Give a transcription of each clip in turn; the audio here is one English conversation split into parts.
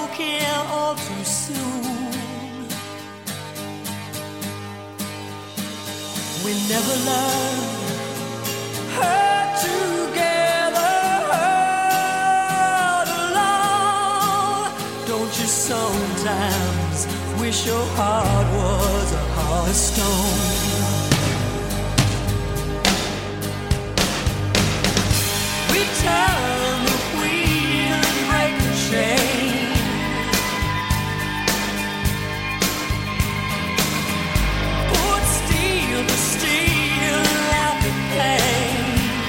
broken all too soon. We never learned hurt together, hurt alone. Don't you sometimes wish your heart was a hard stone? We turn the wheel and break the chain. Put steel to steel, laugh at pain.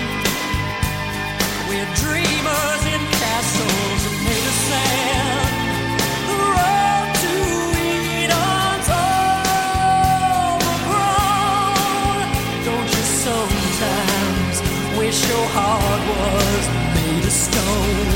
We're dreamers in castles made of sand. The road to Eden's overgrown. Don't you sometimes wish your heart was made of stone?